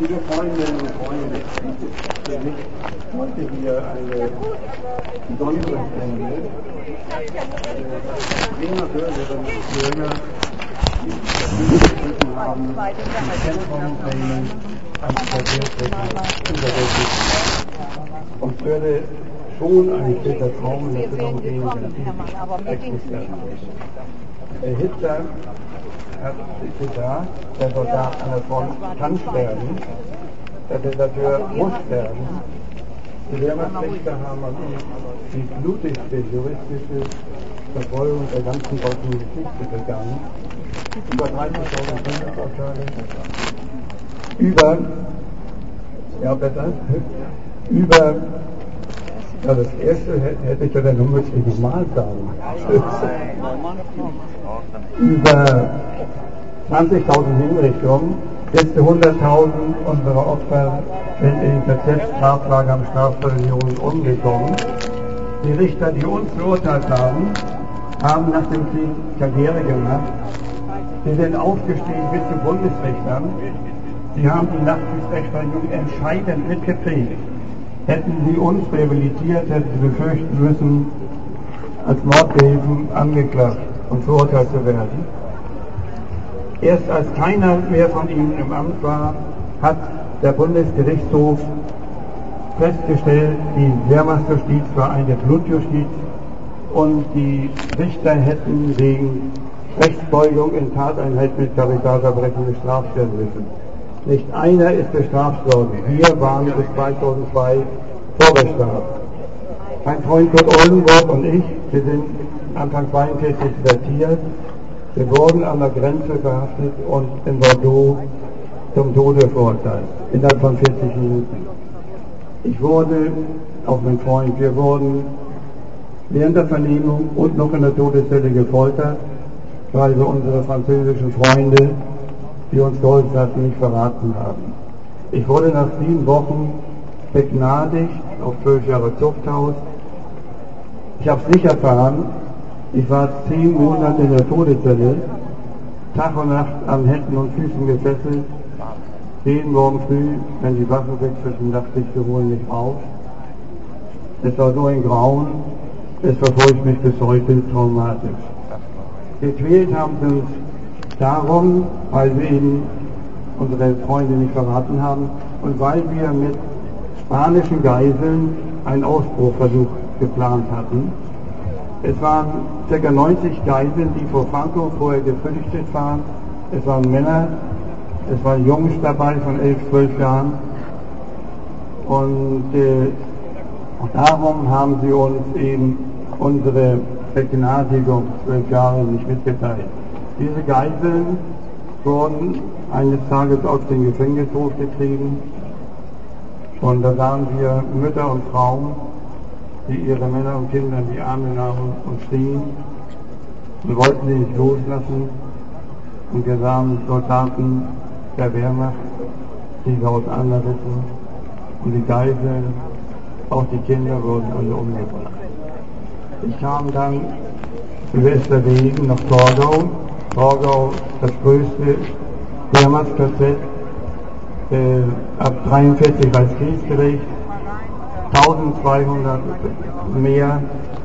Liebe Freundinnen und Freunde, für mich heute hier eine besondere Stunde. Bremer Bürgerinnen und Bürger, die das haben, die Zentrum-Themen als überwältigt. Und würde schon ein später Traum in Erfüllung gehen, wenn die existieren. Hitler hat gesagt, der Soldat an der Front kann sterben, der Deserteur muss sterben. Die Wehrmachtsrichter haben an uns die blutigste juristische Verfolgung der ganzen deutschen Geschichte begangen. Über 30.000 Bundesurteile, das erste hätte ich ja dann nur nicht normal sagen. Über 20.000 Hinrichtungen, letzte 100.000 unserer Opfer sind in KZ-Straflagern, Strafverlierungen umgekommen. Die Richter, die uns verurteilt haben, haben nach dem Krieg Karriere gemacht. Sie sind aufgestiegen bis zu Bundesrichtern. Sie haben die Nachkriegsrechtsprechung entscheidend mitgeprägt. Hätten sie uns rehabilitiert, hätten sie befürchten müssen, als Mordgehilfen angeklagt und verurteilt zu werden. Erst als keiner mehr von ihnen im Amt war, hat der Bundesgerichtshof festgestellt, die Wehrmachtsjustiz war eine Blutjustiz und die Richter hätten wegen Rechtsbeugung in Tateinheit mit Kapitalverbrechen bestraft werden müssen. Nicht einer ist bestraft worden. Wir waren bis 2002 vorbestraft. Mein Freund Kurt Oldenburg und ich, wir sind Anfang 42 desertiert. Wir wurden an der Grenze verhaftet und in Bordeaux zum Tode verurteilt. Innerhalb von 40 Minuten. Ich wurde, auch mein Freund, wir wurden während der Vernehmung und noch in der Todeszelle gefoltert, weil wir unsere französischen Freunde, die uns geholfen hatten, nicht verraten haben. Ich wurde nach 7 Wochen begnadigt auf 12 Jahre Zuchthaus. Ich habe es nicht erfahren. Ich war 10 Monate in der Todeszelle, Tag und Nacht an Händen und Füßen gefesselt. Jeden Morgen früh, wenn die Waffen wechselten, dachte ich, wir holen mich auf. Es war so ein Grauen, es verfolgt mich bis heute traumatisch. Gequält haben sie uns darum, weil wir eben unsere Freunde nicht verraten haben und weil wir mit spanischen Geiseln einen Ausbruchversuch geplant hatten. Es waren ca. 90 Geiseln, die vor Franco vorher geflüchtet waren. Es waren Männer, es waren Jungs dabei von 11, 12 Jahren. Und darum haben sie uns eben unsere Begnadigung 12 Jahre nicht mitgeteilt. Diese Geiseln wurden eines Tages aus dem Gefängnishof getrieben und da sahen wir Mütter und Frauen, die ihre Männer und Kinder in die Arme nahmen und schrien und wollten sie nicht loslassen. Und wir sahen Soldaten der Wehrmacht, die wir auseinanderrissen und die Geiseln, auch die Kinder wurden alle umgebracht. Ich kam dann über Esterwegen nach Torgau. Torgau, das größte Wehrmachts-KZ, ab 43 als Kriegsgericht, 1200 mehr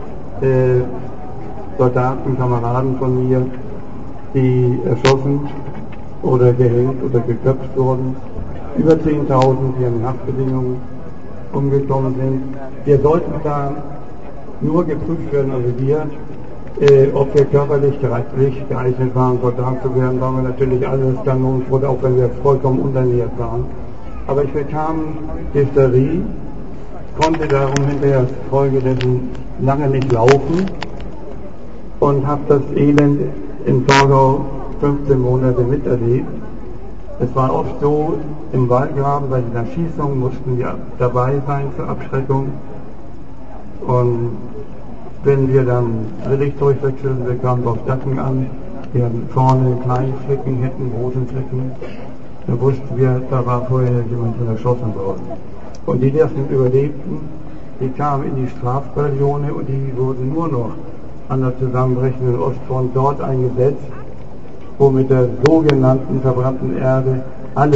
Soldaten, Kameraden von mir, die erschossen oder gehängt oder geköpft wurden, über 10.000, die in Haftbedingungen umgekommen sind. Wir sollten da nur geprüft werden, also wir, ob wir körperlich geeignet waren, Soldat zu werden, waren wir natürlich alles kanonenfroh, auch wenn wir vollkommen unterernährt waren. Aber ich bekam Diphtherie, konnte darum hinterher folgedessen lange nicht laufen und habe das Elend in Torgau 15 Monate miterlebt. Es war oft so, im Wahlgraben bei den Erschießungen mussten wir dabei sein zur Abschreckung. Und wenn wir dann Relikt durchwechseln, wir kamen auf Dacken an, wir hatten vorne kleine Flecken, hinten großen Flecken. Da wussten wir, da war vorher jemand schon erschossen worden. Und die ersten Überlebten, die kamen in die Strafbataillone und die wurden nur noch an der zusammenbrechenden Ostfront dort eingesetzt, wo mit der sogenannten verbrannten Erde alles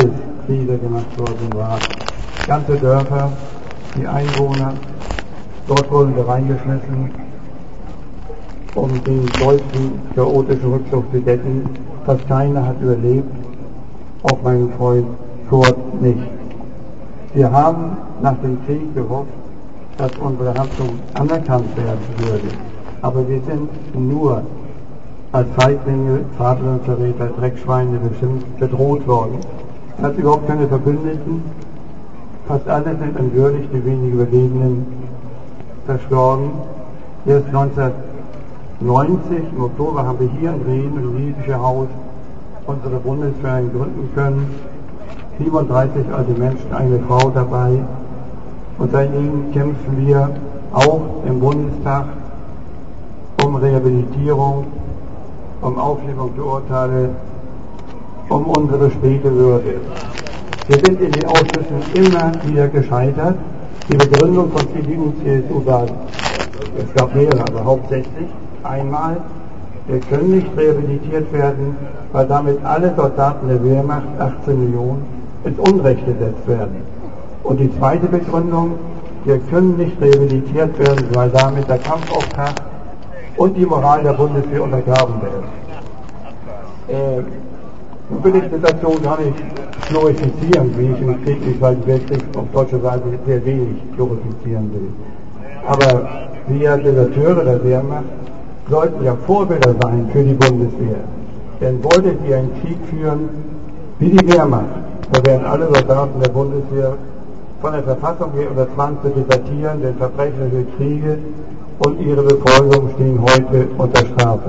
niedergemacht worden war. Ganze Dörfer, die Einwohner, dort wurden wir reingeschmissen, um die deutschen chaotische Rückzug zu decken. Fast keiner hat überlebt, auch mein Freund Kurt nicht. Wir haben nach dem Krieg gehofft, dass unsere Haftung anerkannt werden würde. Aber wir sind nur als Feiglinge, Vaterlandsverräter, Dreckschweine bestimmt bedroht worden. Es hat überhaupt keine Verbündeten. Fast alle sind entwürdigt, die wenigen Überlebenden verstorben. Erst 1990, im Oktober, haben wir hier in Bremen, im jüdischen Haus, unsere Bundeswehr gründen können. 37 alte Menschen, eine Frau dabei. Und seitdem kämpfen wir auch im Bundestag um Rehabilitierung, um Aufhebung der Urteile, um unsere späte Würde. Wir sind in den Ausschüssen immer wieder gescheitert. Die Begründung von CDU und CSU war, es gab mehrere, aber hauptsächlich einmal, wir können nicht rehabilitiert werden, weil damit alle Soldaten der Wehrmacht, 18 Millionen, ins Unrecht gesetzt werden. Und die zweite Begründung, wir können nicht rehabilitiert werden, weil damit der Kampfauftrag und die Moral der Bundeswehr untergraben werden. Nun will ich die Situation gar nicht glorifizieren, wie ich im Krieg nicht, weil die Weltkrieg auf deutscher Seite sehr wenig glorifizieren will. Aber wir Deserteure der Wehrmacht sollten ja Vorbilder sein für die Bundeswehr. Denn wolltet ihr einen Krieg führen wie die Wehrmacht, da werden alle Soldaten der Bundeswehr von der Verfassung her unter Zwang zu desertieren, denn verbrecherische Kriege und ihre Befolgung stehen heute unter Strafe.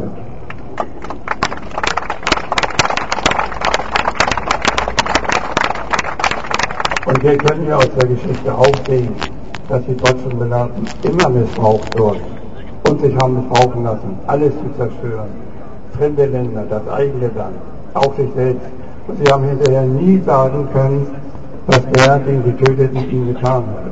Und wir können ja aus der Geschichte auch sehen, dass die deutschen Soldaten immer missbraucht wurden und sich haben missbrauchen lassen, alles zu zerstören. Fremde Länder, das eigene Land, auch sich selbst. Und sie haben hinterher nie sagen können, was der, den sie töteten, ihnen getan hat.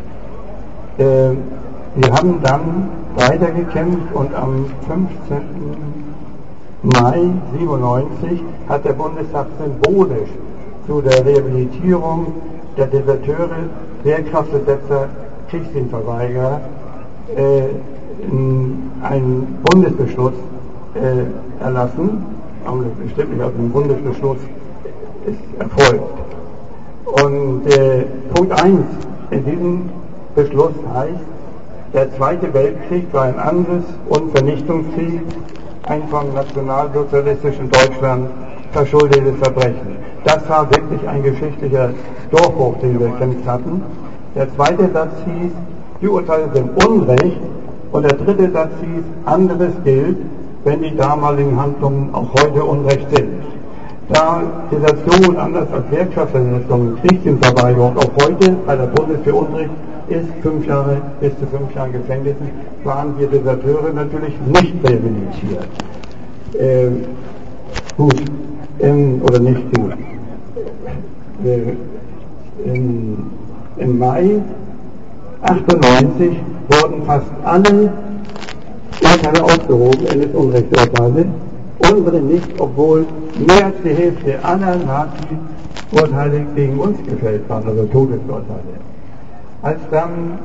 Wir haben dann weitergekämpft und am 15. Mai 1997 hat der Bundestag symbolisch zu der Rehabilitierung der Deserteure, Wehrkraftbesetzer, Kriegsdienstverweigerer einen Bundesbeschluss erlassen. Bestimmt nicht, also ein Bundesbeschluss ist erfolgt. Und Punkt 1 in diesem Beschluss heißt, der Zweite Weltkrieg war ein Angriffs- und Vernichtungskrieg, ein vom nationalsozialistischen Deutschland verschuldetes Verbrechen. Das war wirklich ein geschichtlicher Durchbruch, den wir gekämpft hatten. Der zweite Satz hieß, die Urteile sind Unrecht, und der dritte Satz hieß, anderes gilt, wenn die damaligen Handlungen auch heute Unrecht sind. Da Desertion anders als Wehrkraftversetzung, Kriegsdienstverweigerung auch heute bei der Bundeswehr Unrecht ist, 5 Jahre bis zu 5 Jahren Gefängnis, waren wir Deserteure natürlich nicht rehabilitiert. Gut, oder nicht gut. Im Mai 1998 wurden fast alle Urteile aufgehoben, NS-Unrechtsurteile, unsere nicht, obwohl mehr als die Hälfte aller Nazi-Urteile gegen uns gefällt waren, also Todesurteile. Als dann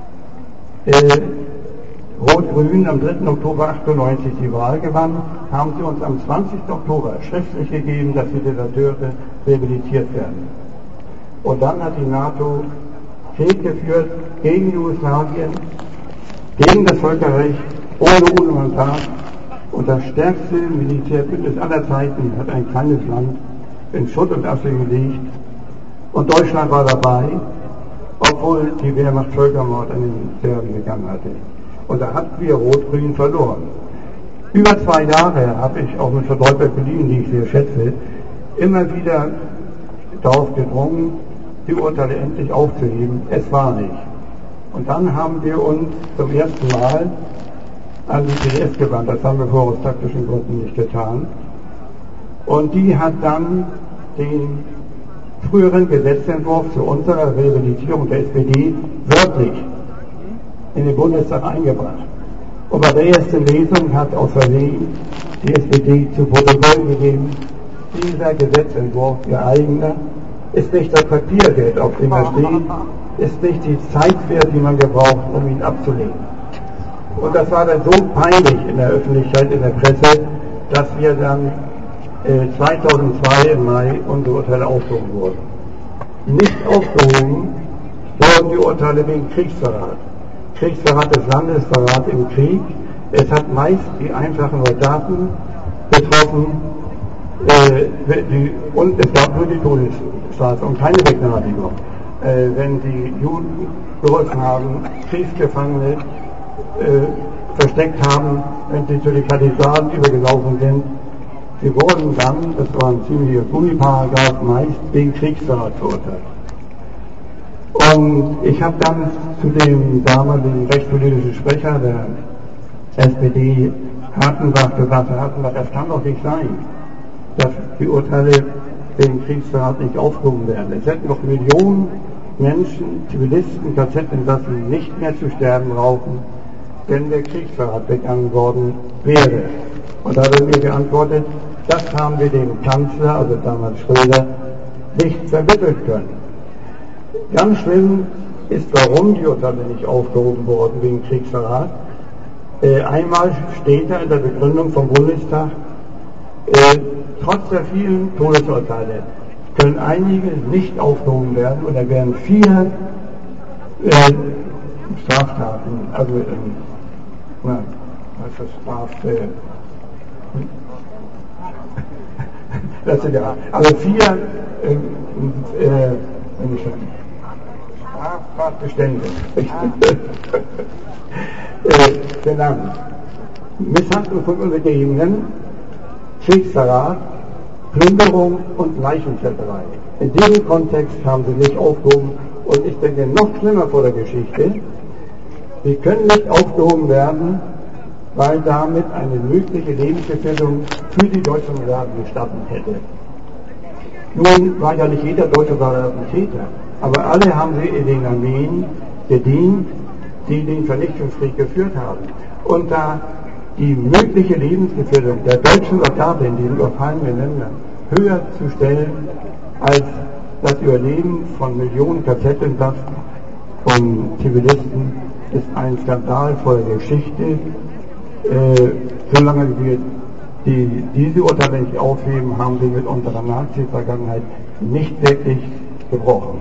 Rot-Grün am 3. Oktober 1998 die Wahl gewann, haben sie uns am 20. Oktober schriftlich gegeben, dass die Deserteure rehabilitiert werden. Und dann hat die NATO Krieg geführt gegen Jugoslawien, gegen das Völkerrecht, ohne Unmandat. Und das stärkste Militärbündnis aller Zeiten hat ein kleines Land in Schutt und Asche gelegt. Und Deutschland war dabei, obwohl die Wehrmacht Völkermord an den Serben begangen hatte. Und da hatten wir Rot-Grün verloren. Über 2 Jahre habe ich auch mit Frau Dolberg-Belin, die ich sehr schätze, immer wieder darauf gedrungen, die Urteile endlich aufzuheben. Es war nicht. Und dann haben wir uns zum ersten Mal an die PDS gewandt. Das haben wir vorher aus taktischen Gründen nicht getan. Und die hat dann den früheren Gesetzentwurf zu unserer Rehabilitierung der SPD wörtlich in den Bundestag eingebracht. Und bei der ersten Lesung hat aus Versehen die SPD zu Protokoll gegeben, dieser Gesetzentwurf, ihr eigener, ist nicht das Papiergeld, auf dem er steht, ist nicht die Zeit wert, die man gebraucht, um ihn abzulehnen. Und das war dann so peinlich in der Öffentlichkeit, in der Presse, dass wir dann 2002 im Mai unsere Urteile aufgehoben wurden. Nicht aufgehoben wurden die Urteile wegen Kriegsverrat. Kriegsverrat des Landes, Verrat im Krieg. Es hat meist die einfachen Soldaten betroffen und es gab nur die Todesstrafe und keine Begnadigung. Wenn die Juden geholfen haben, Kriegsgefangene versteckt haben, wenn sie zu den Partisanen übergelaufen sind, sie wurden dann, das war ein ziemlicher Gummiparagraf, meist wegen Kriegsverrat verurteilt. Und ich habe dann zu dem damaligen rechtspolitischen Sprecher der SPD, Hartenbach, gesagt, Herr Hartenbach, das kann doch nicht sein, dass die Urteile wegen Kriegsverrat nicht aufgehoben werden. Es hätten noch Millionen Menschen, Zivilisten, KZ-Insassen nicht mehr zu sterben brauchen, wenn der Kriegsverrat begangen worden wäre. Und da hat er mir geantwortet, das haben wir dem Kanzler, also damals Schröder, nicht vermitteln können. Ganz schlimm ist, warum die Urteile nicht aufgehoben wurden wegen Kriegsverrat. Einmal steht da in der Begründung vom Bundestag, trotz der vielen Todesurteile können einige nicht aufgehoben werden und da werden 4 Straftaten, also was ist das sind ja, also 4 Straftatbestände genannt. Misshandlung von Untergebenen, Kriegsverrat, Plünderung und Leichenschlepperei. In diesem Kontext haben sie nicht aufgehoben und ich denke noch schlimmer vor der Geschichte, sie können nicht aufgehoben werden, weil damit eine mögliche Lebensgefährdung für die deutschen Soldaten gestatten hätte. Nun war ja nicht jeder deutsche Soldat ein Täter, aber alle haben sie in den Armeen gedient, die den Vernichtungskrieg geführt haben. Und da die mögliche Lebensgefährdung der deutschen Soldaten in den überfallenen Ländern höher zu stellen als das Überleben von Millionen KZ-Insassen, von Zivilisten, ist ein Skandal vor der Geschichte. Solange wir diese Urteile nicht aufheben, haben sie mit unserer Nazi-Vergangenheit nicht wirklich gebrochen.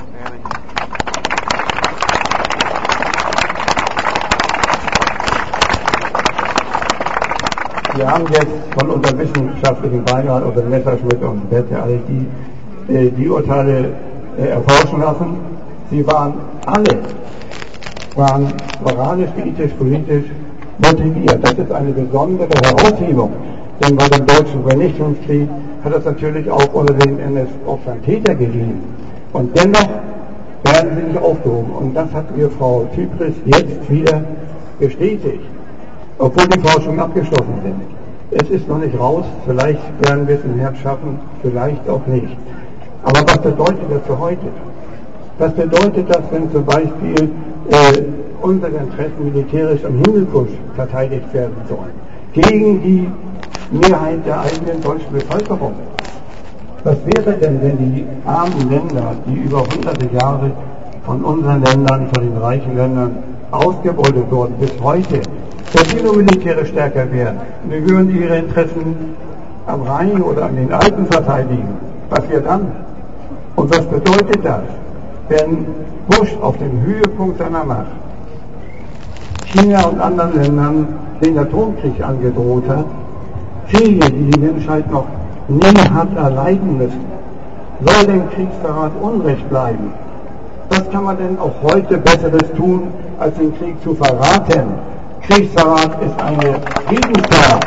Wir haben jetzt von unserem wissenschaftlichen Beirat oder Messerschmitt und Bette alle die Urteile erforschen lassen. Sie waren alle moralisch, ethisch, politisch motiviert. Das ist eine besondere Heraushebung, denn bei dem deutschen Vernichtungskrieg hat es natürlich auch unter den NS-Opfern Täter gegeben. Und dennoch werden sie nicht aufgehoben. Und das hat mir Frau Zypris jetzt wieder bestätigt, obwohl die Forschungen abgeschlossen sind. Es ist noch nicht raus, vielleicht werden wir es im Herbst schaffen, vielleicht auch nicht. Aber was bedeutet das für heute? Was bedeutet das, wenn zum Beispiel unsere Interessen militärisch am Hindukusch verteidigt werden sollen, gegen die Mehrheit der eigenen deutschen Bevölkerung? Was wäre denn, wenn die armen Länder, die über hunderte Jahre von unseren Ländern, von den reichen Ländern ausgebeutet wurden, bis heute, wenn die nur militärisch stärker wären, wir würden ihre Interessen am Rhein oder an den Alpen verteidigen? Was wäre dann? Und was bedeutet das, wenn Bush auf dem Höhepunkt seiner Macht China und anderen Ländern den Atomkrieg angedroht hat, Kriege, die die Menschheit noch nie hat erleiden müssen? Soll denn Kriegsverrat Unrecht bleiben? Was kann man denn auch heute Besseres tun, als den Krieg zu verraten? Kriegsverrat ist eine Friedenstat.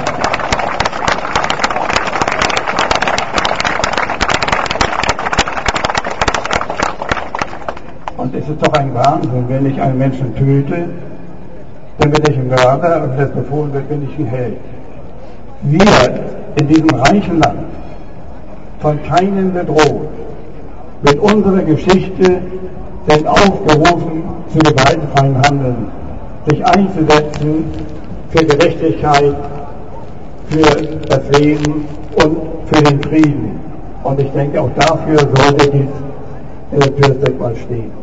Und es ist doch ein Wahnsinn, wenn ich einen Menschen töte, dann bin ich ein Mörder und wenn es befohlen wird, bin ich ein Held. Wir in diesem reichen Land, von keinem bedroht, mit unserer Geschichte sind aufgerufen zu gewaltfreiem Handeln, sich einzusetzen für Gerechtigkeit, für das Leben und für den Frieden. Und ich denke, auch dafür sollte dieses Todesdenkmal stehen.